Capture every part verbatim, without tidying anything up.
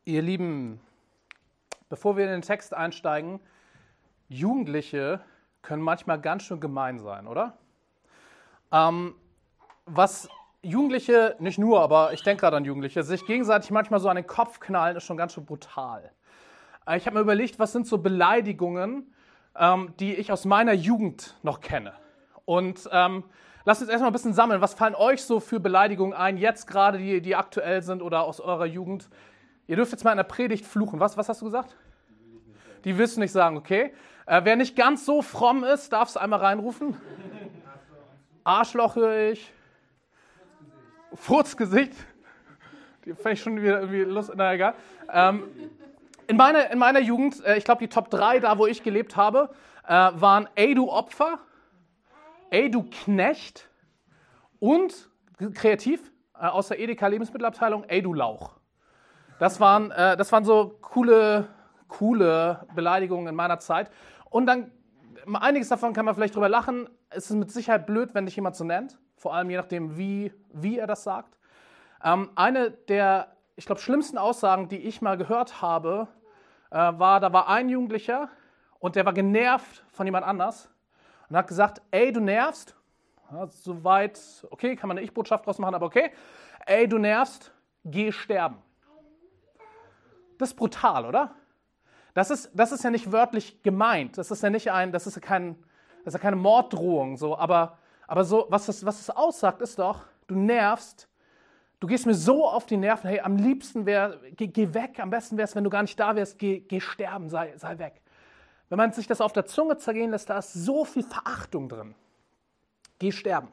Ihr Lieben, bevor wir in den Text einsteigen, Jugendliche können manchmal ganz schön gemein sein, oder? Ähm, was Jugendliche, nicht nur, aber ich denke gerade an Jugendliche, sich gegenseitig manchmal so an den Kopf knallen, ist schon ganz schön brutal. Ich habe mir überlegt, was sind so Beleidigungen, ähm, die ich aus meiner Jugend noch kenne. Und ähm, lasst uns erstmal ein bisschen sammeln. Was fallen euch so für Beleidigungen ein, jetzt gerade, die, die aktuell sind oder aus eurer Jugend? Ihr dürft jetzt mal in der Predigt fluchen. Was, was hast du gesagt? Die willst du nicht sagen, okay. Äh, wer nicht ganz so fromm ist, darf es einmal reinrufen. Arschloch höre ich. Furzgesicht. Die fand ich schon wieder irgendwie lustig. Na egal. Ähm, in, meine, in meiner Jugend, äh, ich glaube die Top drei, da wo ich gelebt habe, äh, waren Ey du Opfer, Ey du Knecht und kreativ äh, aus der Edeka Lebensmittelabteilung Ey du Lauch. Das waren, äh, das waren so coole, coole Beleidigungen in meiner Zeit. Und dann, einiges davon kann man vielleicht drüber lachen. Es ist mit Sicherheit blöd, wenn dich jemand so nennt. Vor allem je nachdem, wie, wie er das sagt. Ähm, eine der, ich glaube, schlimmsten Aussagen, die ich mal gehört habe, äh, war, da war ein Jugendlicher und der war genervt von jemand anders und hat gesagt, ey, du nervst. Ja, soweit, okay, kann man eine Ich-Botschaft draus machen, aber okay. Ey, du nervst, geh sterben. Das ist brutal, oder? Das ist, das ist ja nicht wörtlich gemeint. Das ist ja nicht ein, das ist ja, kein, das ist ja keine Morddrohung. So. Aber, aber so, was das, was das aussagt, ist doch, du nervst, du gehst mir so auf die Nerven, hey, am liebsten wäre, geh, geh weg, am besten wäre es, wenn du gar nicht da wärst, geh, geh sterben, sei, sei weg. Wenn man sich das auf der Zunge zergehen lässt, da ist so viel Verachtung drin. Geh sterben.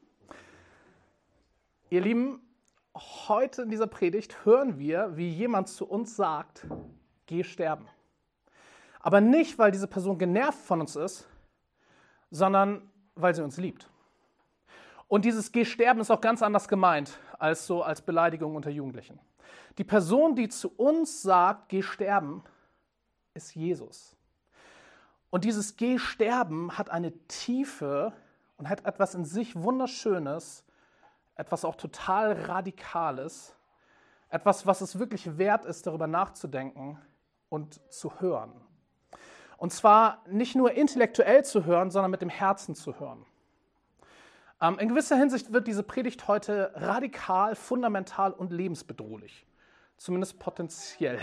Ihr Lieben, heute in dieser Predigt hören wir, wie jemand zu uns sagt, geh sterben. Aber nicht, weil diese Person genervt von uns ist, sondern weil sie uns liebt. Und dieses geh sterben ist auch ganz anders gemeint als so als Beleidigung unter Jugendlichen. Die Person, die zu uns sagt, geh sterben, ist Jesus. Und dieses geh sterben hat eine Tiefe und hat etwas in sich Wunderschönes, etwas auch total Radikales, etwas, was es wirklich wert ist, darüber nachzudenken und zu hören. Und zwar nicht nur intellektuell zu hören, sondern mit dem Herzen zu hören. Ähm, in gewisser Hinsicht wird diese Predigt heute radikal, fundamental und lebensbedrohlich. Zumindest potenziell.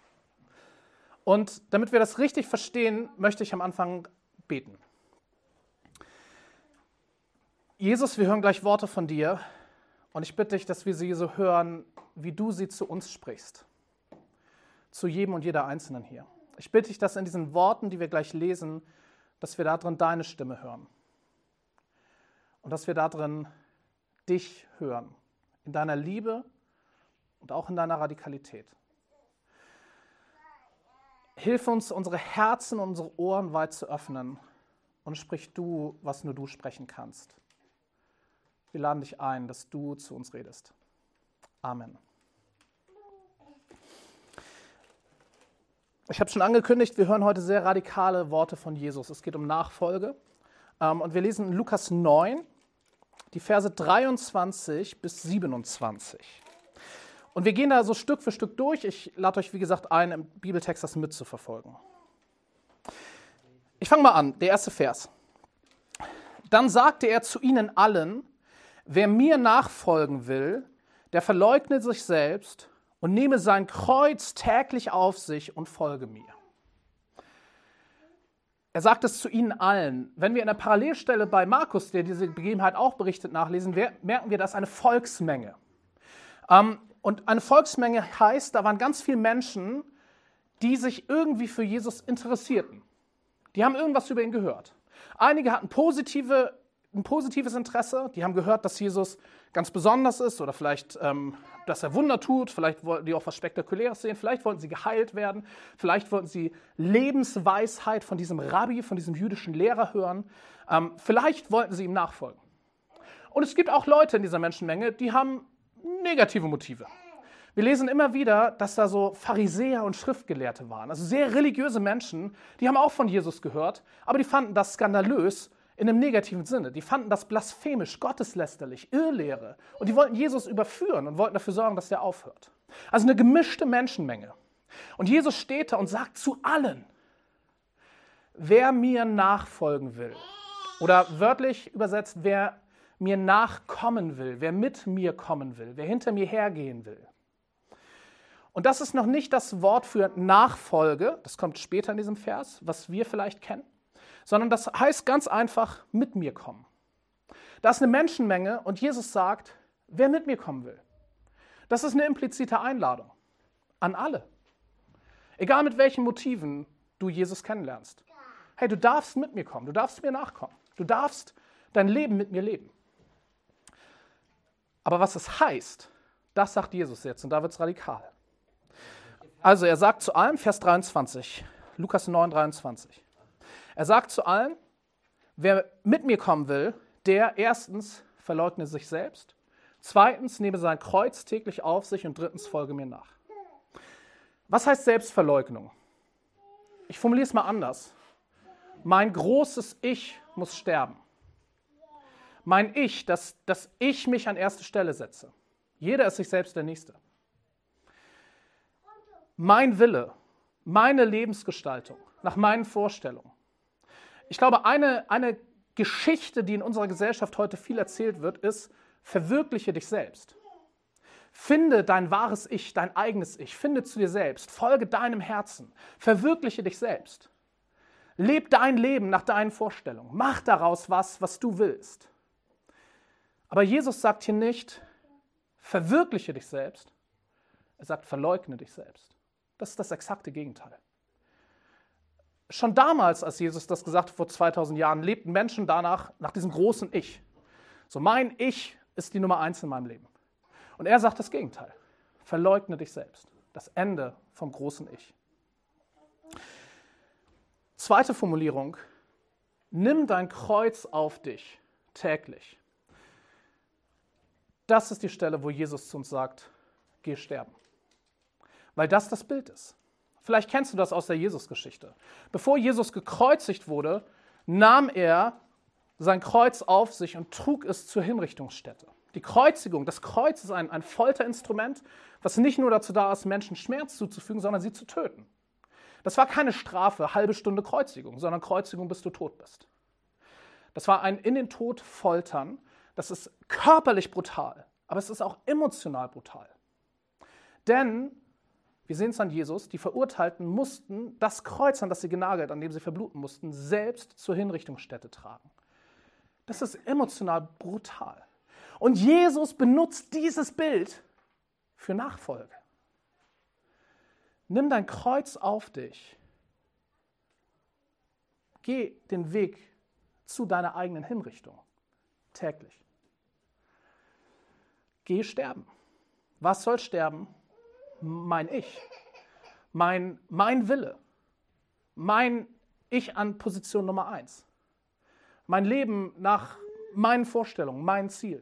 Und damit wir das richtig verstehen, möchte ich am Anfang beten. Jesus, wir hören gleich Worte von dir. Und ich bitte dich, dass wir sie so hören, wie du sie zu uns sprichst. Zu jedem und jeder Einzelnen hier. Ich bitte dich, dass in diesen Worten, die wir gleich lesen, dass wir darin deine Stimme hören. Und dass wir darin dich hören. In deiner Liebe und auch in deiner Radikalität. Hilf uns, unsere Herzen und unsere Ohren weit zu öffnen. Und sprich du, was nur du sprechen kannst. Wir laden dich ein, dass du zu uns redest. Amen. Ich habe schon angekündigt, wir hören heute sehr radikale Worte von Jesus. Es geht um Nachfolge. Und wir lesen in Lukas neun, die Verse dreiundzwanzig bis siebenundzwanzig. Und wir gehen da so Stück für Stück durch. Ich lade euch, wie gesagt, ein, im Bibeltext das mitzuverfolgen. Ich fange mal an, der erste Vers. Dann sagte er zu ihnen allen, wer mir nachfolgen will, der verleugne sich selbst und nehme sein Kreuz täglich auf sich und folge mir. Er sagt es zu ihnen allen. Wenn wir in der Parallelstelle bei Markus, der diese Begebenheit auch berichtet, nachlesen, merken wir, das ist eine Volksmenge. Und eine Volksmenge heißt, da waren ganz viele Menschen, die sich irgendwie für Jesus interessierten. Die haben irgendwas über ihn gehört. Einige hatten positive ein positives Interesse. Die haben gehört, dass Jesus ganz besonders ist oder vielleicht, ähm, dass er Wunder tut. Vielleicht wollten die auch was Spektakuläres sehen. Vielleicht wollten sie geheilt werden. Vielleicht wollten sie Lebensweisheit von diesem Rabbi, von diesem jüdischen Lehrer hören. Ähm, vielleicht wollten sie ihm nachfolgen. Und es gibt auch Leute in dieser Menschenmenge, die haben negative Motive. Wir lesen immer wieder, dass da so Pharisäer und Schriftgelehrte waren. Also sehr religiöse Menschen, die haben auch von Jesus gehört, aber die fanden das skandalös, in einem negativen Sinne. Die fanden das blasphemisch, gotteslästerlich, Irrlehre. Und die wollten Jesus überführen und wollten dafür sorgen, dass der aufhört. Also eine gemischte Menschenmenge. Und Jesus steht da und sagt zu allen, wer mir nachfolgen will, oder wörtlich übersetzt, wer mir nachkommen will, wer mit mir kommen will, wer hinter mir hergehen will. Und das ist noch nicht das Wort für Nachfolge, das kommt später in diesem Vers, was wir vielleicht kennen, sondern das heißt ganz einfach, mit mir kommen. Da ist eine Menschenmenge und Jesus sagt, wer mit mir kommen will. Das ist eine implizite Einladung an alle. Egal mit welchen Motiven du Jesus kennenlernst. Hey, du darfst mit mir kommen, du darfst mir nachkommen. Du darfst dein Leben mit mir leben. Aber was es heißt, das sagt Jesus jetzt und da wird es radikal. Also er sagt zu allen, Vers dreiundzwanzig, Lukas neun, dreiundzwanzig. Er sagt zu allen, wer mit mir kommen will, der erstens verleugne sich selbst, zweitens nehme sein Kreuz täglich auf sich und drittens folge mir nach. Was heißt Selbstverleugnung? Ich formuliere es mal anders. Mein großes Ich muss sterben. Mein Ich, dass, dass ich mich an erste Stelle setze. Jeder ist sich selbst der Nächste. Mein Wille, meine Lebensgestaltung, nach meinen Vorstellungen. Ich glaube, eine, eine Geschichte, die in unserer Gesellschaft heute viel erzählt wird, ist, verwirkliche dich selbst. Finde dein wahres Ich, dein eigenes Ich. Finde zu dir selbst. Folge deinem Herzen. Verwirkliche dich selbst. Leb dein Leben nach deinen Vorstellungen. Mach daraus was, was du willst. Aber Jesus sagt hier nicht, verwirkliche dich selbst. Er sagt, verleugne dich selbst. Das ist das exakte Gegenteil. Schon damals, als Jesus das gesagt hat, vor zweitausend Jahren, lebten Menschen danach, nach diesem großen Ich. So, mein Ich ist die Nummer eins in meinem Leben. Und er sagt das Gegenteil. Verleugne dich selbst. Das Ende vom großen Ich. Zweite Formulierung. Nimm dein Kreuz auf dich täglich. Das ist die Stelle, wo Jesus zu uns sagt, geh sterben. Weil das das Bild ist. Vielleicht kennst du das aus der Jesus-Geschichte. Bevor Jesus gekreuzigt wurde, nahm er sein Kreuz auf sich und trug es zur Hinrichtungsstätte. Die Kreuzigung, das Kreuz ist ein, ein Folterinstrument, was nicht nur dazu da ist, Menschen Schmerz zuzufügen, sondern sie zu töten. Das war keine Strafe, halbe Stunde Kreuzigung, sondern Kreuzigung, bis du tot bist. Das war ein in den Tod foltern. Das ist körperlich brutal, aber es ist auch emotional brutal. Denn, wir sehen es an Jesus, die Verurteilten mussten das Kreuz, an das sie genagelt, an dem sie verbluten mussten, selbst zur Hinrichtungsstätte tragen. Das ist emotional brutal. Und Jesus benutzt dieses Bild für Nachfolge. Nimm dein Kreuz auf dich. Geh den Weg zu deiner eigenen Hinrichtung. Täglich. Geh sterben. Was soll sterben? Mein Ich. Mein, mein Wille. Mein Ich an Position Nummer eins. Mein Leben nach meinen Vorstellungen, meinen Zielen.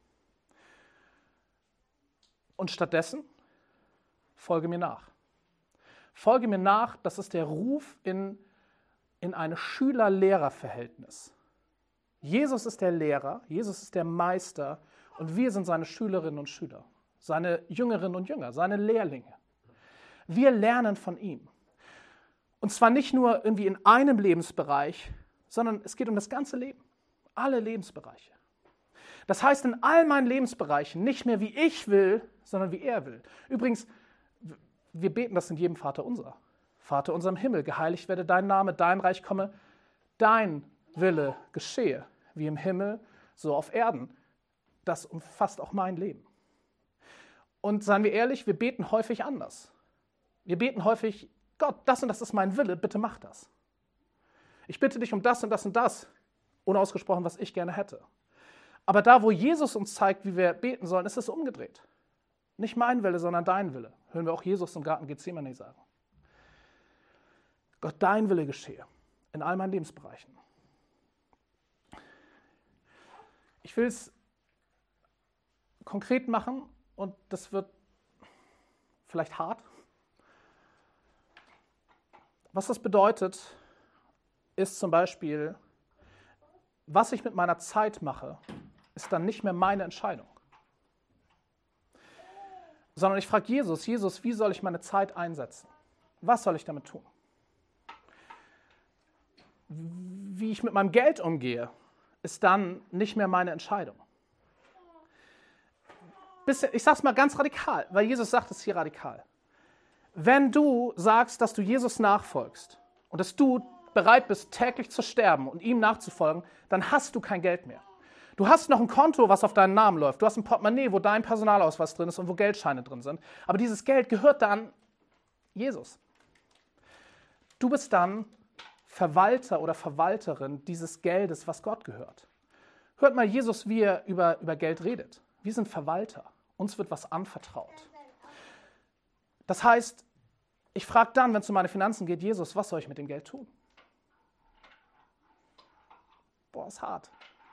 Und stattdessen folge mir nach. Folge mir nach, das ist der Ruf in, in ein Schüler-Lehrer-Verhältnis. Jesus ist der Lehrer, Jesus ist der Meister und wir sind seine Schülerinnen und Schüler, seine Jüngerinnen und Jünger, seine Lehrlinge. Wir lernen von ihm. Und zwar nicht nur irgendwie in einem Lebensbereich, sondern es geht um das ganze Leben, alle Lebensbereiche. Das heißt, in all meinen Lebensbereichen nicht mehr wie ich will, sondern wie er will. Übrigens, wir beten das in jedem Vater unser. Vater unser im Himmel, geheiligt werde dein Name, dein Reich komme, dein Wille geschehe, wie im Himmel, so auf Erden. Das umfasst auch mein Leben. Und seien wir ehrlich, wir beten häufig anders. Wir beten häufig, Gott, das und das ist mein Wille, bitte mach das. Ich bitte dich um das und das und das, unausgesprochen, was ich gerne hätte. Aber da, wo Jesus uns zeigt, wie wir beten sollen, ist es umgedreht. Nicht mein Wille, sondern dein Wille. Hören wir auch Jesus im Garten Gethsemane sagen. Gott, dein Wille geschehe in all meinen Lebensbereichen. Ich will es konkret machen und das wird vielleicht hart. Was das bedeutet, ist zum Beispiel, was ich mit meiner Zeit mache, ist dann nicht mehr meine Entscheidung. sondern ich frage Jesus, Jesus, wie soll ich meine Zeit einsetzen? Was soll ich damit tun? Wie ich mit meinem Geld umgehe, ist dann nicht mehr meine Entscheidung. Ich sage es mal ganz radikal, weil Jesus sagt es hier radikal. Wenn du sagst, dass du Jesus nachfolgst und dass du bereit bist, täglich zu sterben und ihm nachzufolgen, dann hast du kein Geld mehr. Du hast noch ein Konto, was auf deinen Namen läuft. Du hast ein Portemonnaie, wo dein Personalausweis drin ist und wo Geldscheine drin sind. Aber dieses Geld gehört dann Jesus. Du bist dann Verwalter oder Verwalterin dieses Geldes, was Gott gehört. Hört mal Jesus, wie er über, über Geld redet. Wir sind Verwalter. Uns wird was anvertraut. Das heißt, ich frage dann, wenn es um meine Finanzen geht, Jesus, was soll ich mit dem Geld tun? Boah, ist hart.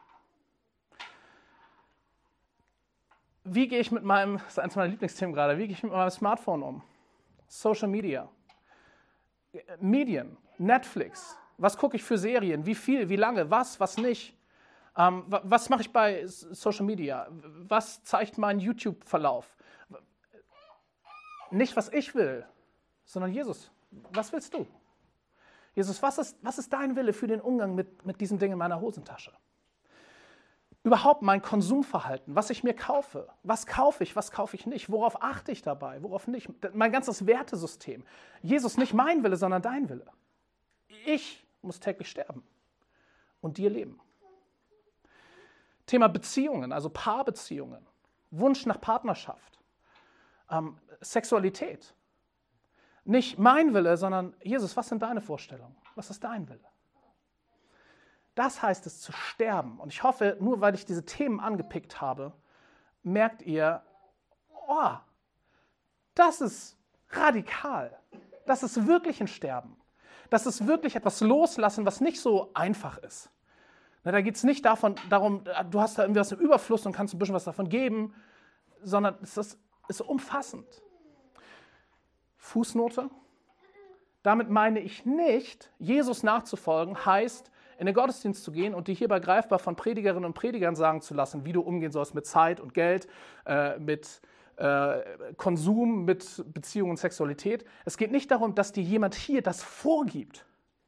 Wie gehe ich mit meinem, das ist eines meiner Lieblingsthemen gerade, wie gehe ich mit meinem Smartphone um? Social Media, Medien, Netflix, was gucke ich für Serien, wie viel, wie lange, was, was nicht? Ähm, was mache ich bei Social Media? Was zeigt mein YouTube-Verlauf? Nicht, was ich will, sondern Jesus, was willst du? Jesus, was ist, was ist dein Wille für den Umgang mit, mit diesen Dingen in meiner Hosentasche? Überhaupt mein Konsumverhalten, was ich mir kaufe. Was kaufe ich, was kaufe ich nicht? Worauf achte ich dabei, worauf nicht? Mein ganzes Wertesystem. Jesus, nicht mein Wille, sondern dein Wille. Ich muss täglich sterben und dir leben. Thema Beziehungen, also Paarbeziehungen, Wunsch nach Partnerschaft, ähm, Sexualität. Nicht mein Wille, sondern Jesus, was sind deine Vorstellungen? Was ist dein Wille? Das heißt es zu sterben. Und ich hoffe, nur weil ich diese Themen angepickt habe, merkt ihr, oh, das ist radikal. Das ist wirklich ein Sterben. Das ist wirklich etwas loslassen, was nicht so einfach ist. Na, da geht es nicht davon, darum, du hast da irgendwie was im Überfluss und kannst ein bisschen was davon geben, sondern es ist, ist umfassend. Fußnote. Damit meine ich nicht, Jesus nachzufolgen, heißt, in den Gottesdienst zu gehen und dir hierbei greifbar von Predigerinnen und Predigern sagen zu lassen, wie du umgehen sollst mit Zeit und Geld, äh, mit äh, Konsum, mit Beziehung und Sexualität. Es geht nicht darum, dass dir jemand hier das vorgibt.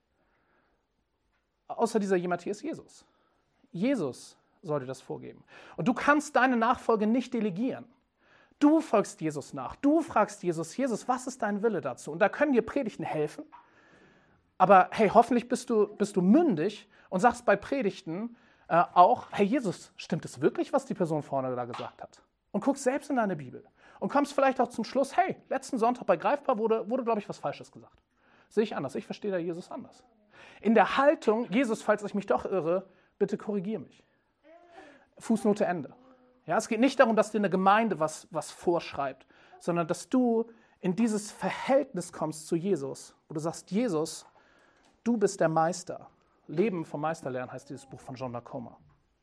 Außer dieser jemand hier ist Jesus. Jesus soll dir das vorgeben. Und du kannst deine Nachfolge nicht delegieren. Du folgst Jesus nach. Du fragst Jesus, Jesus, was ist dein Wille dazu? Und da können dir Predigten helfen. Aber hey, hoffentlich bist du, bist du mündig und sagst bei Predigten äh, auch, hey Jesus, stimmt es wirklich, was die Person vorne da gesagt hat? Und guckst selbst in deine Bibel. Und kommst vielleicht auch zum Schluss, hey, letzten Sonntag bei Greifbar wurde, wurde glaube ich, was Falsches gesagt. Sehe ich anders, ich verstehe da Jesus anders. In der Haltung, Jesus, falls ich mich doch irre, bitte korrigiere mich. Fußnote Ende. Ja, es geht nicht darum, dass dir eine Gemeinde was, was vorschreibt, sondern dass du in dieses Verhältnis kommst zu Jesus, wo du sagst, Jesus, du bist der Meister. Leben vom Meisterlernen heißt dieses Buch von John Macoma.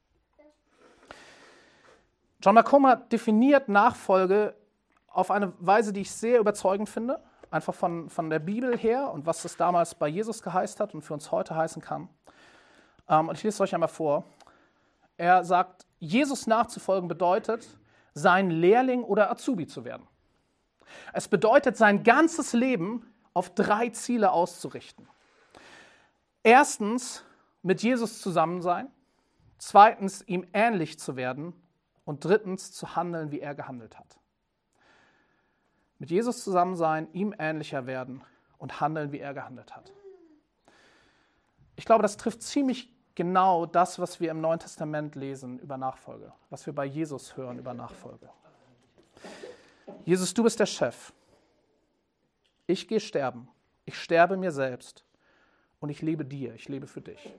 John Macoma definiert Nachfolge auf eine Weise, die ich sehr überzeugend finde, einfach von, von der Bibel her und was es damals bei Jesus geheißt hat und für uns heute heißen kann. Ähm, und ich lese es euch einmal vor. Er sagt, Jesus nachzufolgen bedeutet, sein Lehrling oder Azubi zu werden. Es bedeutet, sein ganzes Leben auf drei Ziele auszurichten. Erstens, mit Jesus zusammen sein. Zweitens, ihm ähnlich zu werden. Und drittens, zu handeln, wie er gehandelt hat. Mit Jesus zusammen sein, ihm ähnlicher werden und handeln, wie er gehandelt hat. Ich glaube, das trifft ziemlich genau das, was wir im Neuen Testament lesen über Nachfolge, was wir bei Jesus hören über Nachfolge. Jesus, du bist der Chef. Ich gehe sterben. Ich sterbe mir selbst und ich lebe dir, ich lebe für dich.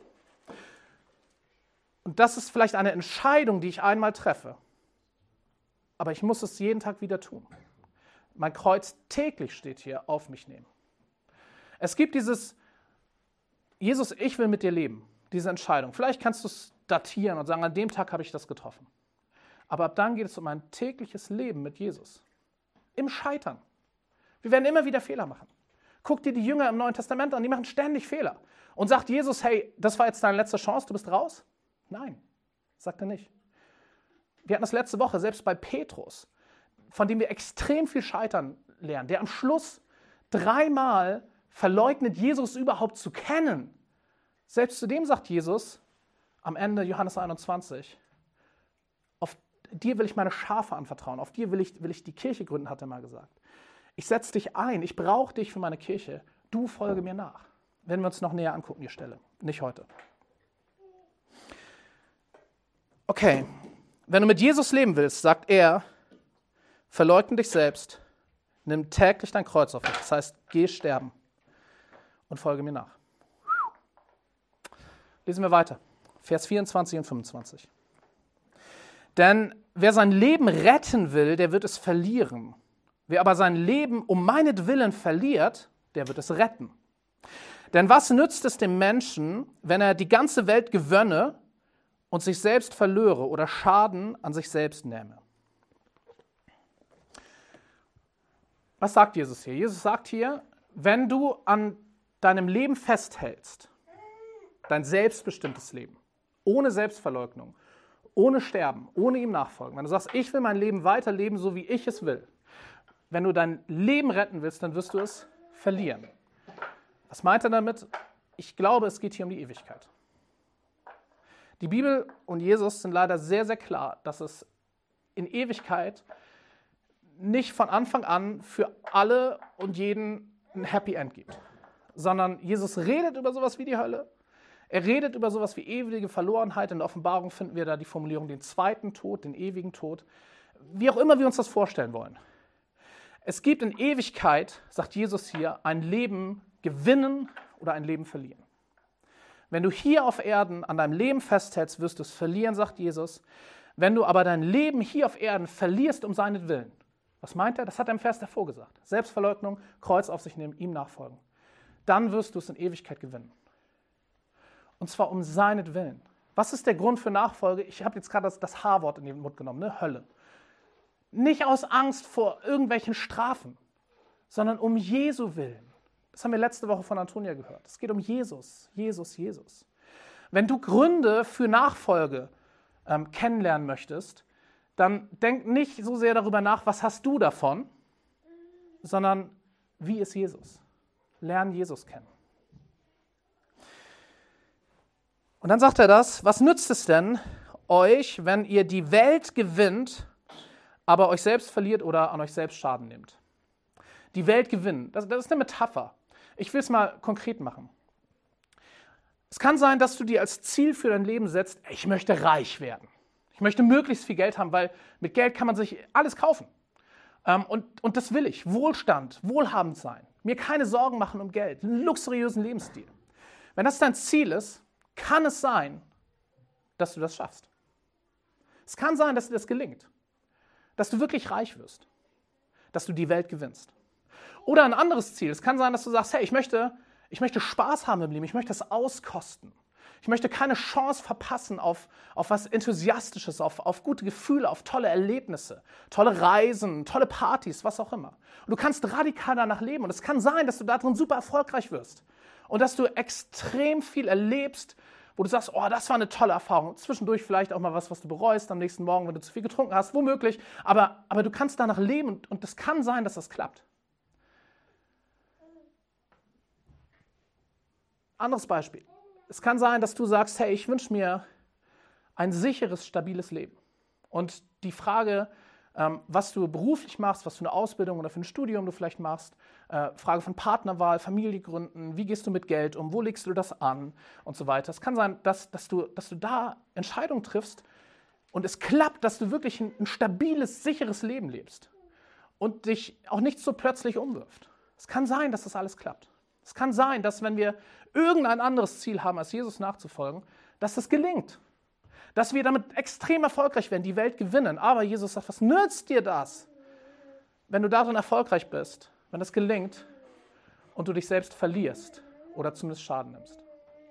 Und das ist vielleicht eine Entscheidung, die ich einmal treffe, aber ich muss es jeden Tag wieder tun. Mein Kreuz täglich steht hier, auf mich nehmen. Es gibt dieses, Jesus, ich will mit dir leben, diese Entscheidung. Vielleicht kannst du es datieren und sagen, an dem Tag habe ich das getroffen. Aber ab dann geht es um ein tägliches Leben mit Jesus. Im Scheitern. Wir werden immer wieder Fehler machen. Guck dir die Jünger im Neuen Testament an, die machen ständig Fehler. Und sagt Jesus, hey, das war jetzt deine letzte Chance, du bist raus? Nein, sagt er nicht. Wir hatten das letzte Woche, selbst bei Petrus. von dem wir extrem viel scheitern lernen, der am Schluss dreimal verleugnet, Jesus überhaupt zu kennen. Selbst zu dem sagt Jesus am Ende Johannes einundzwanzig, auf dir will ich meine Schafe anvertrauen, auf dir will ich, will ich die Kirche gründen, hat er mal gesagt. Ich setze dich ein, ich brauche dich für meine Kirche, du folge mir nach. Werden wir uns noch näher angucken, die Stelle, nicht heute. Okay, wenn du mit Jesus leben willst, sagt er, verleugne dich selbst, nimm täglich dein Kreuz auf dich, das heißt, geh sterben und folge mir nach. Lesen wir weiter, Vers vierundzwanzig und fünfundzwanzig. Denn wer sein Leben retten will, der wird es verlieren. Wer aber sein Leben um meinetwillen verliert, der wird es retten. Denn was nützt es dem Menschen, wenn er die ganze Welt gewönne und sich selbst verlöre oder Schaden an sich selbst nähme? Was sagt Jesus hier? Jesus sagt hier, wenn du an deinem Leben festhältst, dein selbstbestimmtes Leben, ohne Selbstverleugnung, ohne Sterben, ohne ihm nachfolgen, wenn du sagst, ich will mein Leben weiterleben, so wie ich es will, wenn du dein Leben retten willst, dann wirst du es verlieren. Was meint er damit? Ich glaube, es geht hier um die Ewigkeit. Die Bibel und Jesus sind leider sehr, sehr klar, dass es in Ewigkeit nicht von Anfang an für alle und jeden ein Happy End gibt, sondern Jesus redet über sowas wie die Hölle. Er redet über sowas wie ewige Verlorenheit. In der Offenbarung finden wir da die Formulierung den zweiten Tod, den ewigen Tod. Wie auch immer wir uns das vorstellen wollen. Es gibt in Ewigkeit, sagt Jesus hier, ein Leben gewinnen oder ein Leben verlieren. Wenn du hier auf Erden an deinem Leben festhältst, wirst du es verlieren, sagt Jesus. Wenn du aber dein Leben hier auf Erden verlierst um seinetwillen, was meint er? Das hat er im Vers davor gesagt. Selbstverleugnung, Kreuz auf sich nehmen, ihm nachfolgen. Dann wirst du es in Ewigkeit gewinnen. Und zwar um seinetwillen. Was ist der Grund für Nachfolge? Ich habe jetzt gerade das, das H-Wort in den Mund genommen, ne? Hölle. Nicht aus Angst vor irgendwelchen Strafen, sondern um Jesu willen. Das haben wir letzte Woche von Antonia gehört. Es geht um Jesus, Jesus, Jesus. Wenn du Gründe für Nachfolge ähm, kennenlernen möchtest, dann denk nicht so sehr darüber nach, was hast du davon, sondern wie ist Jesus? Lern Jesus kennen. Und dann sagt er das, was nützt es denn euch, wenn ihr die Welt gewinnt, aber euch selbst verliert oder an euch selbst Schaden nehmt? Die Welt gewinnen, das, das ist eine Metapher. Ich will es mal konkret machen. Es kann sein, dass du dir als Ziel für dein Leben setzt, ich möchte reich werden. Ich möchte möglichst viel Geld haben, weil mit Geld kann man sich alles kaufen. Ähm, und, und das will ich. Wohlstand, wohlhabend sein. Mir keine Sorgen machen um Geld. Einen luxuriösen Lebensstil. Wenn das dein Ziel ist, kann es sein, dass du das schaffst. Es kann sein, dass dir das gelingt. Dass du wirklich reich wirst. Dass du die Welt gewinnst. Oder ein anderes Ziel. Es kann sein, dass du sagst, hey, ich möchte, ich möchte Spaß haben im Leben. Ich möchte das auskosten. Ich möchte keine Chance verpassen auf, auf was Enthusiastisches, auf, auf gute Gefühle, auf tolle Erlebnisse, tolle Reisen, tolle Partys, was auch immer. Und du kannst radikal danach leben. Und es kann sein, dass du darin super erfolgreich wirst. Und dass du extrem viel erlebst, wo du sagst, oh, das war eine tolle Erfahrung. Zwischendurch vielleicht auch mal was, was du bereust am nächsten Morgen, wenn du zu viel getrunken hast, womöglich. Aber, aber du kannst danach leben und, und es kann sein, dass das klappt. Anderes Beispiel. Es kann sein, dass du sagst, hey, ich wünsche mir ein sicheres, stabiles Leben. Und die Frage, ähm, was du beruflich machst, was für eine Ausbildung oder für ein Studium du vielleicht machst, äh, Frage von Partnerwahl, Familie gründen, wie gehst du mit Geld um, wo legst du das an und so weiter. Es kann sein, dass, dass, du, dass du da Entscheidungen triffst und es klappt, dass du wirklich ein, ein stabiles, sicheres Leben lebst und dich auch nicht so plötzlich umwirft. Es kann sein, dass das alles klappt. Es kann sein, dass wenn wir irgendein anderes Ziel haben, als Jesus nachzufolgen, dass das gelingt. Dass wir damit extrem erfolgreich werden, die Welt gewinnen. Aber Jesus sagt, was nützt dir das, wenn du darin erfolgreich bist, wenn das gelingt und du dich selbst verlierst oder zumindest Schaden nimmst?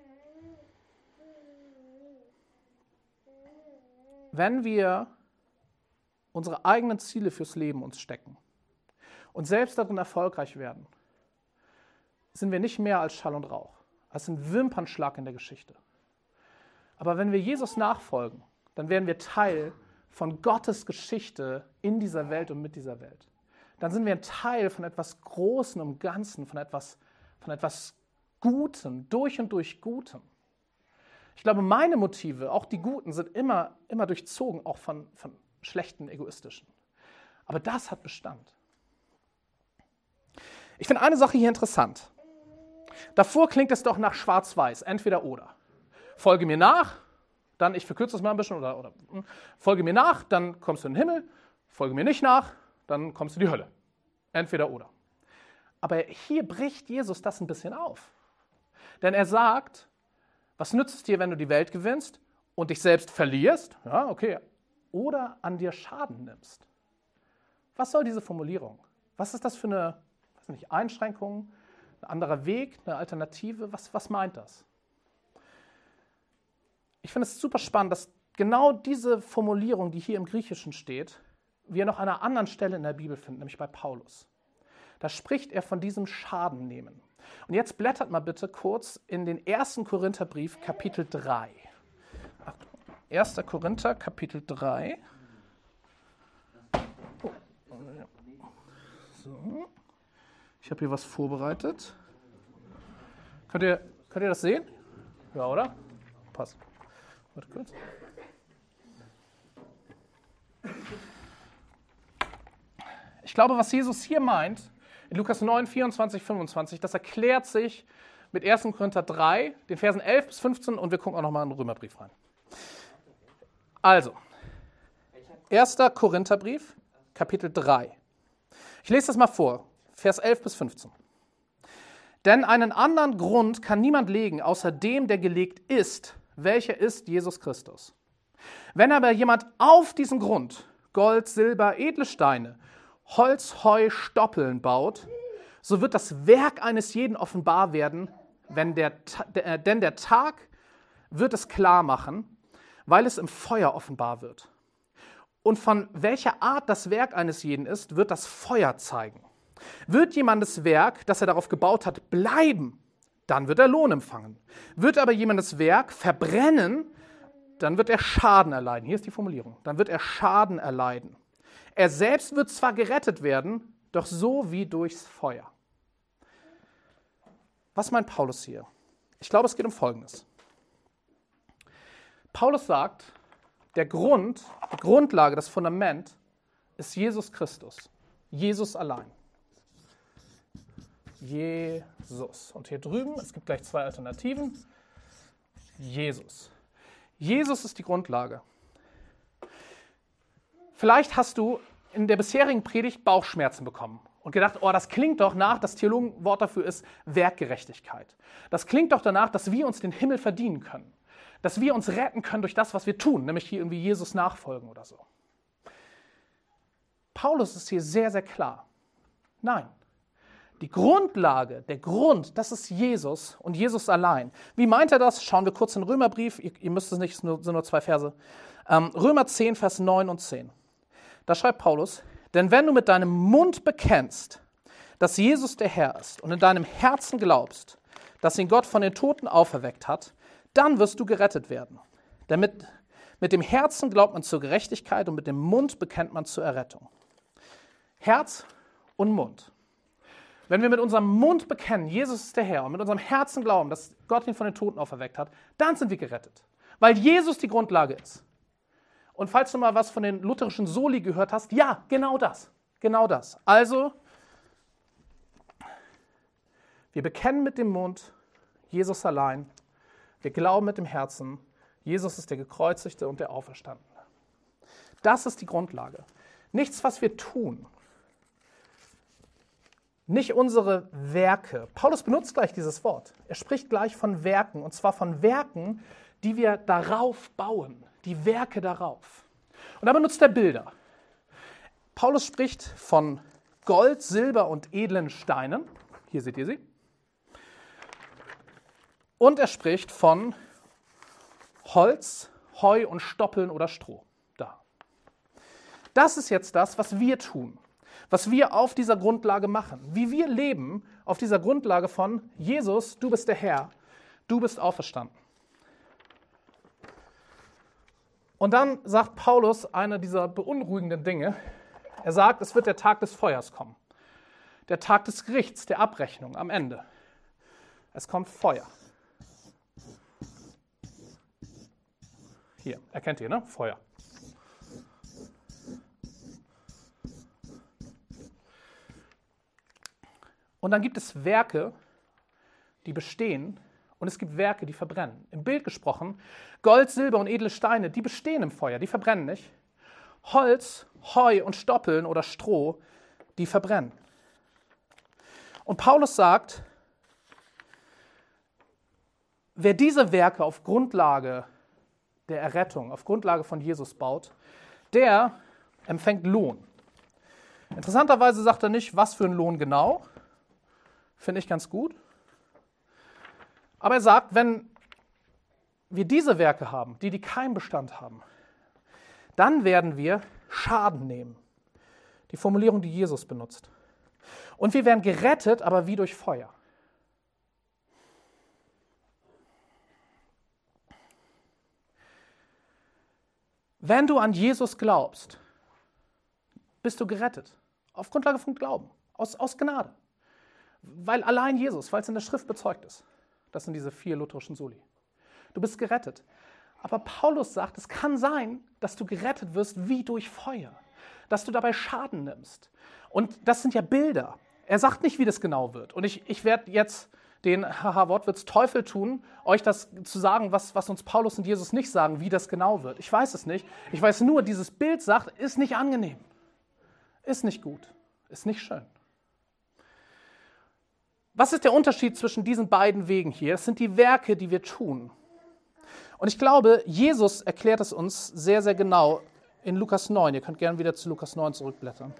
Wenn wir unsere eigenen Ziele fürs Leben uns stecken und selbst darin erfolgreich werden, sind wir nicht mehr als Schall und Rauch. Das ist ein Wimpernschlag in der Geschichte. Aber wenn wir Jesus nachfolgen, dann werden wir Teil von Gottes Geschichte in dieser Welt und mit dieser Welt. Dann sind wir ein Teil von etwas Großem und Ganzen, von etwas, von etwas Gutem, durch und durch Gutem. Ich glaube, meine Motive, auch die guten, sind immer, immer durchzogen, auch von, von schlechten, egoistischen. Aber das hat Bestand. Ich finde eine Sache hier interessant. Davor klingt es doch nach Schwarz-Weiß, entweder oder. Folge mir nach, dann, ich verkürze das mal ein bisschen, oder, oder folge mir nach, dann kommst du in den Himmel, folge mir nicht nach, dann kommst du in die Hölle. Entweder oder. Aber hier bricht Jesus das ein bisschen auf. Denn er sagt, was nützt es dir, wenn du die Welt gewinnst und dich selbst verlierst? Ja, okay. Oder an dir Schaden nimmst. Was soll diese Formulierung? Was ist das für eine, weiß nicht, Einschränkung, ein anderer Weg, eine Alternative? Was, was meint das? Ich finde es super spannend, dass genau diese Formulierung, die hier im Griechischen steht, wir noch an einer anderen Stelle in der Bibel finden, nämlich bei Paulus. Da spricht er von diesem Schaden nehmen. Und jetzt blättert mal bitte kurz in den ersten Korintherbrief, Kapitel drei. erster Korinther, Kapitel drei. Oh. So. Ich habe hier was vorbereitet. Könnt ihr, könnt ihr das sehen? Ja, oder? Passt. Warte kurz. Ich glaube, was Jesus hier meint, in Lukas neun, vierundzwanzig, fünfundzwanzig, das erklärt sich mit erster Korinther drei, den Versen elf bis fünfzehn, und wir gucken auch nochmal in den Römerbrief rein. Also, erster Korintherbrief, Kapitel drei. Ich lese das mal vor, Vers elf bis fünfzehn. Denn einen anderen Grund kann niemand legen, außer dem, der gelegt ist, welcher ist Jesus Christus. Wenn aber jemand auf diesen Grund Gold, Silber, edle Steine, Holz, Heu, Stoppeln baut, so wird das Werk eines jeden offenbar werden, wenn der, denn der Tag wird es klar machen, weil es im Feuer offenbar wird. Und von welcher Art das Werk eines jeden ist, wird das Feuer zeigen. Wird jemandes Werk, das er darauf gebaut hat, bleiben, dann wird er Lohn empfangen. Wird aber jemandes Werk verbrennen, dann wird er Schaden erleiden. Hier ist die Formulierung. Dann wird er Schaden erleiden. Er selbst wird zwar gerettet werden, doch so wie durchs Feuer. Was meint Paulus hier? Ich glaube, es geht um Folgendes. Paulus sagt, der Grund, die Grundlage, das Fundament ist Jesus Christus. Jesus allein. Jesus. Und hier drüben, es gibt gleich zwei Alternativen. Jesus. Jesus ist die Grundlage. Vielleicht hast du in der bisherigen Predigt Bauchschmerzen bekommen und gedacht, oh, das klingt doch nach, das Theologenwort dafür ist Werkgerechtigkeit. Das klingt doch danach, dass wir uns den Himmel verdienen können. Dass wir uns retten können durch das, was wir tun, nämlich hier irgendwie Jesus nachfolgen oder so. Paulus ist hier sehr, sehr klar. Nein. Die Grundlage, der Grund, das ist Jesus und Jesus allein. Wie meint er das? Schauen wir kurz in den Römerbrief. Ihr, ihr müsst es nicht, es sind nur, sind nur zwei Verse. Ähm, Römer zehn, Vers neun und zehn. Da schreibt Paulus, denn wenn du mit deinem Mund bekennst, dass Jesus der Herr ist und in deinem Herzen glaubst, dass ihn Gott von den Toten auferweckt hat, dann wirst du gerettet werden. Denn mit, mit dem Herzen glaubt man zur Gerechtigkeit und mit dem Mund bekennt man zur Errettung. Herz und Mund. Wenn wir mit unserem Mund bekennen, Jesus ist der Herr, und mit unserem Herzen glauben, dass Gott ihn von den Toten auferweckt hat, dann sind wir gerettet. Weil Jesus die Grundlage ist. Und falls du mal was von den lutherischen Soli gehört hast, ja, genau das. Genau das. Also, wir bekennen mit dem Mund Jesus allein. Wir glauben mit dem Herzen, Jesus ist der Gekreuzigte und der Auferstandene. Das ist die Grundlage. Nichts, was wir tun. Nicht unsere Werke. Paulus benutzt gleich dieses Wort. Er spricht gleich von Werken, und zwar von Werken, die wir darauf bauen. Die Werke darauf. Und da benutzt er Bilder. Paulus spricht von Gold, Silber und edlen Steinen. Hier seht ihr sie. Und er spricht von Holz, Heu und Stoppeln oder Stroh. Da. Das ist jetzt das, was wir tun. Was wir auf dieser Grundlage machen. Wie wir leben auf dieser Grundlage von Jesus, du bist der Herr, du bist auferstanden. Und dann sagt Paulus eine dieser beunruhigenden Dinge. Er sagt, es wird der Tag des Feuers kommen. Der Tag des Gerichts, der Abrechnung am Ende. Es kommt Feuer. Hier, erkennt ihr, ne? Feuer. Und dann gibt es Werke, die bestehen, und es gibt Werke, die verbrennen. Im Bild gesprochen, Gold, Silber und edle Steine, die bestehen im Feuer, die verbrennen nicht. Holz, Heu und Stoppeln oder Stroh, die verbrennen. Und Paulus sagt, wer diese Werke auf Grundlage der Errettung, auf Grundlage von Jesus baut, der empfängt Lohn. Interessanterweise sagt er nicht, was für ein Lohn genau. Finde ich ganz gut. Aber er sagt, wenn wir diese Werke haben, die, die keinen Bestand haben, dann werden wir Schaden nehmen. Die Formulierung, die Jesus benutzt. Und wir werden gerettet, aber wie durch Feuer. Wenn du an Jesus glaubst, bist du gerettet. Auf Grundlage von Glauben, aus, aus Gnade. Weil allein Jesus, weil es in der Schrift bezeugt ist. Das sind diese vier lutherischen Soli. Du bist gerettet. Aber Paulus sagt, es kann sein, dass du gerettet wirst wie durch Feuer. Dass du dabei Schaden nimmst. Und das sind ja Bilder. Er sagt nicht, wie das genau wird. Und ich, ich werde jetzt den, haha, Wortwitz, Teufel tun, euch das zu sagen, was, was uns Paulus und Jesus nicht sagen, wie das genau wird. Ich weiß es nicht. Ich weiß nur, dieses Bild sagt, ist nicht angenehm. Ist nicht gut. Ist nicht schön. Was ist der Unterschied zwischen diesen beiden Wegen hier? Das sind die Werke, die wir tun. Und ich glaube, Jesus erklärt es uns sehr, sehr genau in Lukas neun. Ihr könnt gerne wieder zu Lukas neun zurückblättern.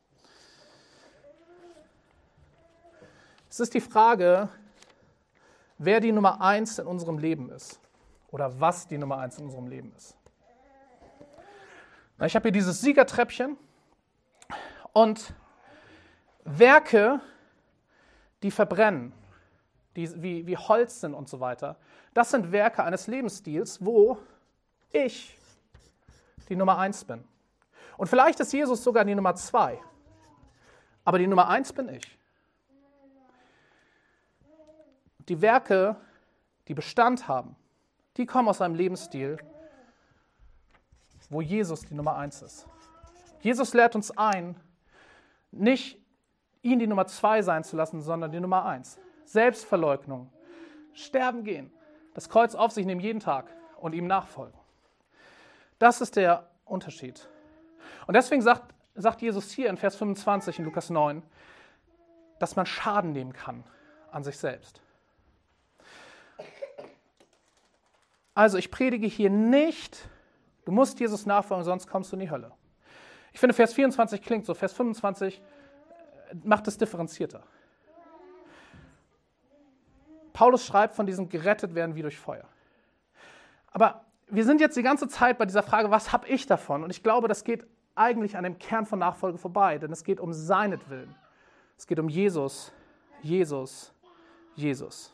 Es ist die Frage, wer die Nummer eins in unserem Leben ist. Oder was die Nummer eins in unserem Leben ist. Ich habe hier dieses Siegertreppchen. Und Werke, die verbrennen, die wie, wie Holz sind und so weiter, das sind Werke eines Lebensstils, wo ich die Nummer eins bin. Und vielleicht ist Jesus sogar die Nummer zwei. Aber die Nummer eins bin ich. Die Werke, die Bestand haben, die kommen aus einem Lebensstil, wo Jesus die Nummer eins ist. Jesus lehrt uns ein, nicht ihn die Nummer zwei sein zu lassen, sondern die Nummer eins. Selbstverleugnung, sterben gehen, das Kreuz auf sich nehmen jeden Tag und ihm nachfolgen. Das ist der Unterschied. Und deswegen sagt, sagt Jesus hier in Vers fünfundzwanzig in Lukas neun, dass man Schaden nehmen kann an sich selbst. Also ich predige hier nicht, du musst Jesus nachfolgen, sonst kommst du in die Hölle. Ich finde, Vers vierundzwanzig klingt so, Vers fünfundzwanzig macht es differenzierter. Paulus schreibt von diesem gerettet werden wie durch Feuer. Aber wir sind jetzt die ganze Zeit bei dieser Frage, was habe ich davon? Und ich glaube, das geht eigentlich an dem Kern von Nachfolge vorbei, denn es geht um seinetwillen. Es geht um Jesus, Jesus, Jesus.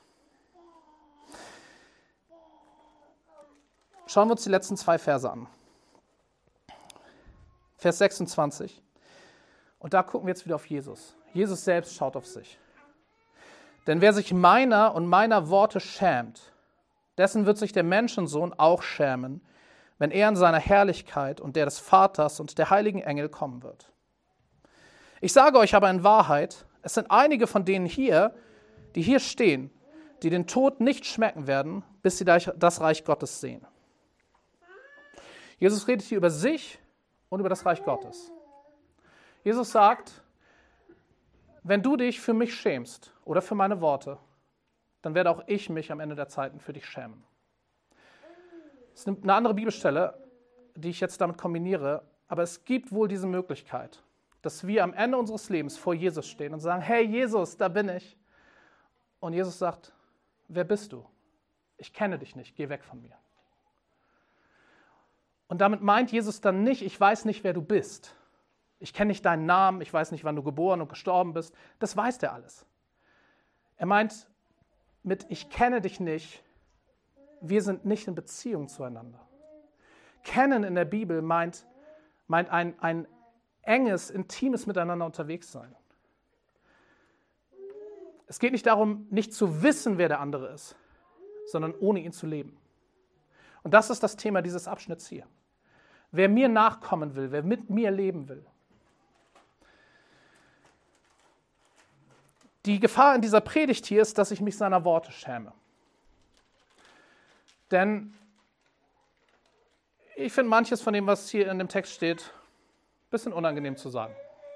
Schauen wir uns die letzten zwei Verse an. Vers sechsundzwanzig. Und da gucken wir jetzt wieder auf Jesus. Jesus selbst schaut auf sich. Denn wer sich meiner und meiner Worte schämt, dessen wird sich der Menschensohn auch schämen, wenn er in seiner Herrlichkeit und der des Vaters und der heiligen Engel kommen wird. Ich sage euch aber in Wahrheit, es sind einige von denen hier, die hier stehen, die den Tod nicht schmecken werden, bis sie das Reich Gottes sehen. Jesus redet hier über sich und über das Reich Gottes. Jesus sagt, wenn du dich für mich schämst oder für meine Worte, dann werde auch ich mich am Ende der Zeiten für dich schämen. Es ist eine andere Bibelstelle, die ich jetzt damit kombiniere, aber es gibt wohl diese Möglichkeit, dass wir am Ende unseres Lebens vor Jesus stehen und sagen, hey Jesus, da bin ich. Und Jesus sagt, wer bist du? Ich kenne dich nicht, geh weg von mir. Und damit meint Jesus dann nicht, ich weiß nicht, wer du bist. Ich kenne nicht deinen Namen, ich weiß nicht, wann du geboren und gestorben bist. Das weiß der alles. Er meint mit, ich kenne dich nicht, wir sind nicht in Beziehung zueinander. Kennen in der Bibel meint, meint ein, ein enges, intimes Miteinander unterwegs sein. Es geht nicht darum, nicht zu wissen, wer der andere ist, sondern ohne ihn zu leben. Und das ist das Thema dieses Abschnitts hier. Wer mir nachkommen will, wer mit mir leben will. Die Gefahr in dieser Predigt hier ist, dass ich mich seiner Worte schäme. Denn ich finde manches von dem, was hier in dem Text steht, ein bisschen unangenehm zu sagen.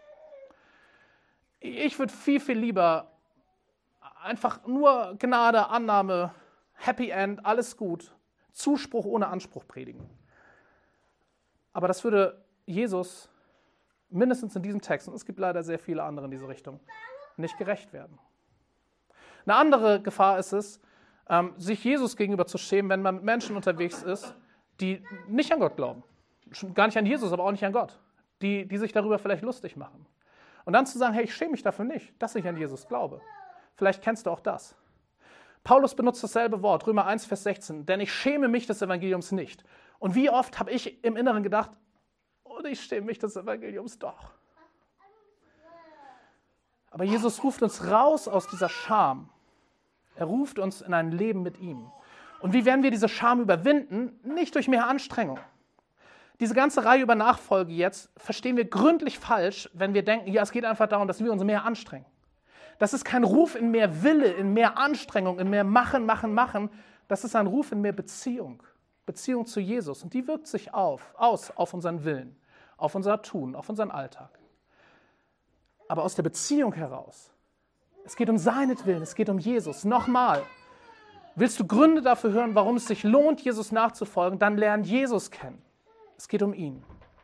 Ich würde viel, viel lieber einfach nur Gnade, Annahme, Happy End, alles gut, Zuspruch ohne Anspruch predigen. Aber das würde Jesus mindestens in diesem Text, und es gibt leider sehr viele andere in diese Richtung, nicht gerecht werden. Eine andere Gefahr ist es, sich Jesus gegenüber zu schämen, wenn man mit Menschen unterwegs ist, die nicht an Gott glauben. Gar nicht an Jesus, aber auch nicht an Gott. Die, die sich darüber vielleicht lustig machen. Und dann zu sagen, hey, ich schäme mich dafür nicht, dass ich an Jesus glaube. Vielleicht kennst du auch das. Paulus benutzt dasselbe Wort, Römer eins, Vers sechzehn, denn ich schäme mich des Evangeliums nicht. Und wie oft habe ich im Inneren gedacht, oh, ich schäme mich des Evangeliums doch. Aber Jesus ruft uns raus aus dieser Scham. Er ruft uns in ein Leben mit ihm. Und wie werden wir diese Scham überwinden? Nicht durch mehr Anstrengung. Diese ganze Reihe über Nachfolge jetzt verstehen wir gründlich falsch, wenn wir denken, ja, es geht einfach darum, dass wir uns mehr anstrengen. Das ist kein Ruf in mehr Wille, in mehr Anstrengung, in mehr Machen, Machen, Machen. Das ist ein Ruf in mehr Beziehung. Beziehung zu Jesus. Und die wirkt sich auf, aus auf unseren Willen, auf unser Tun, auf unseren Alltag. Aber aus der Beziehung heraus. Es geht um seinetwillen, es geht um Jesus. Nochmal, willst du Gründe dafür hören, warum es sich lohnt, Jesus nachzufolgen, dann lern Jesus kennen. Es geht um ihn.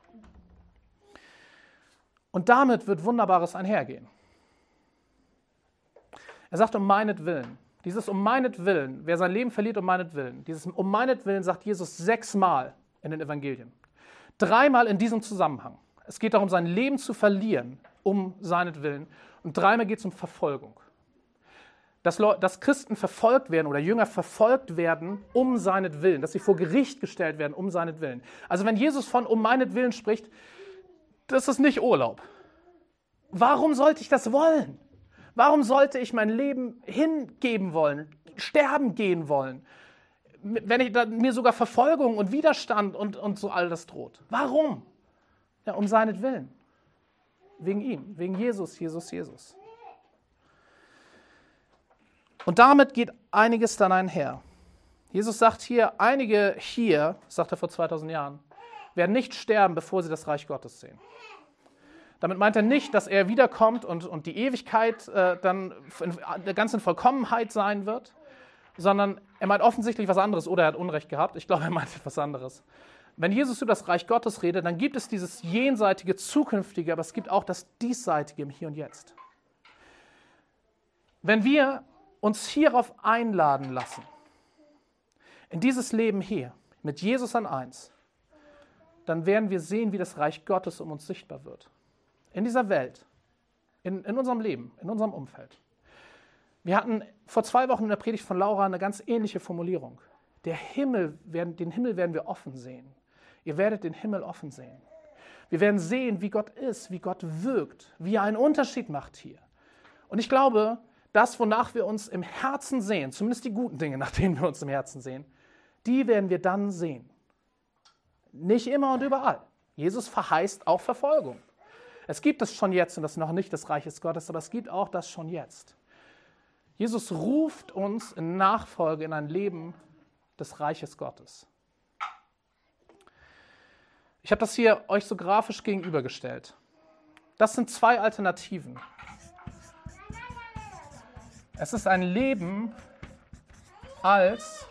Und damit wird Wunderbares einhergehen. Er sagt, um meinetwillen. Dieses um meinetwillen, wer sein Leben verliert, um meinetwillen. Dieses um meinetwillen sagt Jesus sechsmal in den Evangelien. Dreimal in diesem Zusammenhang. Es geht darum, sein Leben zu verlieren, um seinetwillen. Und dreimal geht es um Verfolgung. Dass, dass Christen verfolgt werden oder Jünger verfolgt werden um seinetwillen. Dass sie vor Gericht gestellt werden um seinetwillen. Also wenn Jesus von um meinetwillen spricht, das ist nicht Urlaub. Warum sollte ich das wollen? Warum sollte ich mein Leben hingeben wollen, sterben gehen wollen, wenn ich, mir sogar Verfolgung und Widerstand und, und so all das droht? Warum? Ja, um seinetwillen. Wegen ihm, wegen Jesus, Jesus, Jesus. Und damit geht einiges dann einher. Jesus sagt hier, einige hier, sagt er vor zweitausend Jahren, werden nicht sterben, bevor sie das Reich Gottes sehen. Damit meint er nicht, dass er wiederkommt und, und die Ewigkeit äh, dann in der ganzen Vollkommenheit sein wird, sondern er meint offensichtlich was anderes oder er hat Unrecht gehabt. Ich glaube, er meint etwas anderes. Wenn Jesus über das Reich Gottes redet, dann gibt es dieses jenseitige, zukünftige, aber es gibt auch das diesseitige im Hier und Jetzt. Wenn wir uns hierauf einladen lassen, in dieses Leben hier, mit Jesus an eins, dann werden wir sehen, wie das Reich Gottes um uns sichtbar wird. In dieser Welt, in, in unserem Leben, in unserem Umfeld. Wir hatten vor zwei Wochen in der Predigt von Laura eine ganz ähnliche Formulierung. Der Himmel, werden, den Himmel werden wir offen sehen. Ihr werdet den Himmel offen sehen. Wir werden sehen, wie Gott ist, wie Gott wirkt, wie er einen Unterschied macht hier. Und ich glaube, das, wonach wir uns im Herzen sehen, zumindest die guten Dinge, nach denen wir uns im Herzen sehen, die werden wir dann sehen. Nicht immer und überall. Jesus verheißt auch Verfolgung. Es gibt es schon jetzt und das ist noch nicht des Reiches Gottes, aber es gibt auch das schon jetzt. Jesus ruft uns in Nachfolge in ein Leben des Reiches Gottes. Ich habe das hier euch so grafisch gegenübergestellt. Das sind zwei Alternativen. Es ist ein Leben als,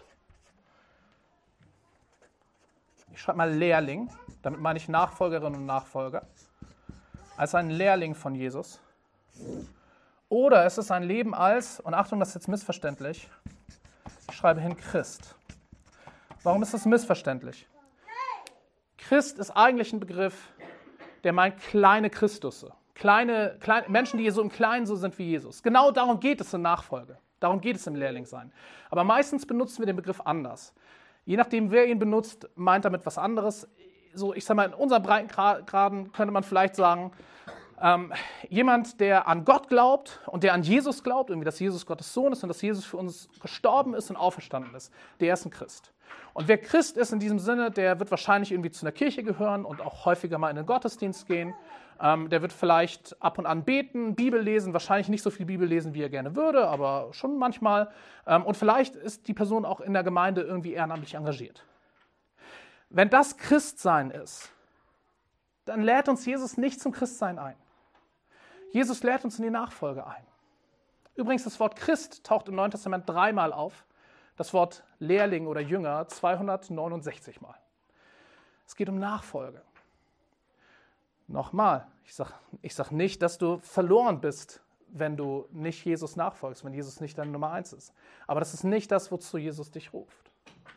ich schreibe mal Lehrling, damit meine ich Nachfolgerinnen und Nachfolger, als ein Lehrling von Jesus. Oder es ist ein Leben als, und Achtung, das ist jetzt missverständlich, ich schreibe hin Christ. Warum ist das missverständlich? Christ ist eigentlich ein Begriff, der meint kleine Christusse. Kleine, kleine Menschen, die so im Kleinen so sind wie Jesus. Genau darum geht es in Nachfolge. Darum geht es im Lehrlingsein. Aber meistens benutzen wir den Begriff anders. Je nachdem, wer ihn benutzt, meint damit was anderes. So, ich sag mal, in unseren Breitengraden könnte man vielleicht sagen, ähm, jemand, der an Gott glaubt und der an Jesus glaubt, irgendwie, dass Jesus Gottes Sohn ist und dass Jesus für uns gestorben ist und auferstanden ist, der ist ein Christ. Und wer Christ ist in diesem Sinne, der wird wahrscheinlich irgendwie zu einer Kirche gehören und auch häufiger mal in den Gottesdienst gehen. Ähm, der wird vielleicht ab und an beten, Bibel lesen, wahrscheinlich nicht so viel Bibel lesen, wie er gerne würde, aber schon manchmal. Ähm, und vielleicht ist die Person auch in der Gemeinde irgendwie ehrenamtlich engagiert. Wenn das Christsein ist, dann lädt uns Jesus nicht zum Christsein ein. Jesus lädt uns in die Nachfolge ein. Übrigens, das Wort Christ taucht im Neuen Testament dreimal auf. Das Wort Lehrling oder Jünger zweihundertneunundsechzig Mal. Es geht um Nachfolge. Nochmal, ich sage ich sag nicht, dass du verloren bist, wenn du nicht Jesus nachfolgst, wenn Jesus nicht deine Nummer eins ist. Aber das ist nicht das, wozu Jesus dich ruft.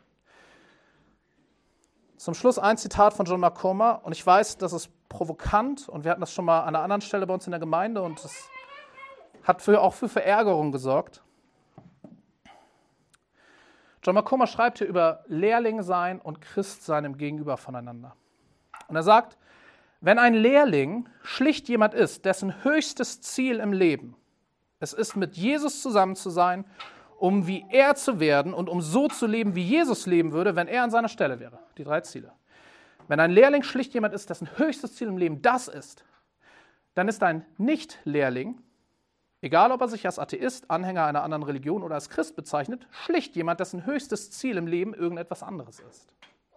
Zum Schluss ein Zitat von John Mark Comer. Und ich weiß, das ist provokant und wir hatten das schon mal an einer anderen Stelle bei uns in der Gemeinde und das hat für, auch für Verärgerung gesorgt. John Mark Comer schreibt hier über Lehrling sein und Christsein im Gegenüber voneinander. Und er sagt, wenn ein Lehrling schlicht jemand ist, dessen höchstes Ziel im Leben es ist, mit Jesus zusammen zu sein, um wie er zu werden und um so zu leben, wie Jesus leben würde, wenn er an seiner Stelle wäre. Die drei Ziele. Wenn ein Lehrling schlicht jemand ist, dessen höchstes Ziel im Leben das ist, dann ist ein Nicht-Lehrling, egal ob er sich als Atheist, Anhänger einer anderen Religion oder als Christ bezeichnet, schlicht jemand, dessen höchstes Ziel im Leben irgendetwas anderes ist.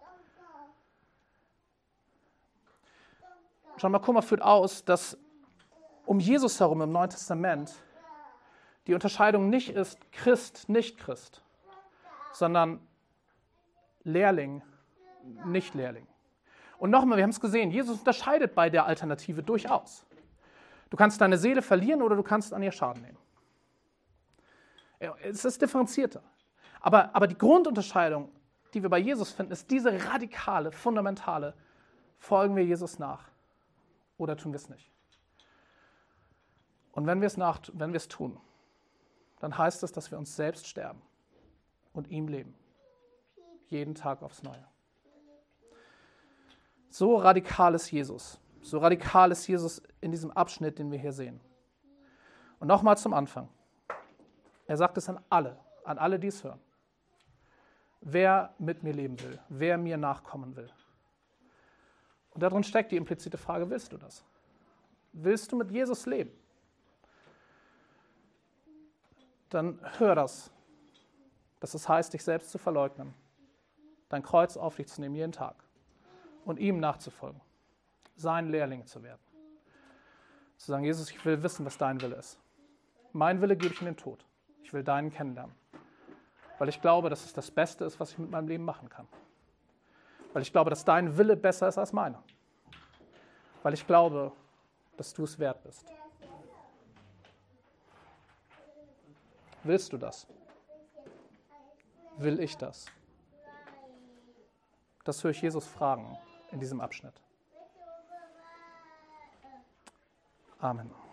John Mark Comer führt aus, dass um Jesus herum im Neuen Testament die Unterscheidung nicht ist Christ, nicht Christ, sondern Lehrling, nicht Lehrling. Und nochmal, wir haben es gesehen, Jesus unterscheidet bei der Alternative durchaus. Du kannst deine Seele verlieren oder du kannst an ihr Schaden nehmen. Es ist differenzierter. Aber, aber die Grundunterscheidung, die wir bei Jesus finden, ist diese radikale, fundamentale, folgen wir Jesus nach oder tun wir es nicht. Und wenn wir es nach, wenn wir es tun, dann heißt es, dass wir uns selbst sterben und ihm leben. Jeden Tag aufs Neue. So radikal ist Jesus. So radikal ist Jesus in diesem Abschnitt, den wir hier sehen. Und nochmal zum Anfang. Er sagt es an alle, an alle, die es hören. Wer mit mir leben will, wer mir nachkommen will. Und darin steckt die implizite Frage, willst du das? Willst du mit Jesus leben? Dann hör das, dass es heißt, dich selbst zu verleugnen, dein Kreuz auf dich zu nehmen jeden Tag und ihm nachzufolgen, sein Lehrling zu werden. Zu sagen, Jesus, ich will wissen, was dein Wille ist. Mein Wille gebe ich in den Tod. Ich will deinen kennenlernen, weil ich glaube, dass es das Beste ist, was ich mit meinem Leben machen kann. Weil ich glaube, dass dein Wille besser ist als meiner. Weil ich glaube, dass du es wert bist. Willst du das? Will ich das? Das höre ich Jesus fragen in diesem Abschnitt. Amen.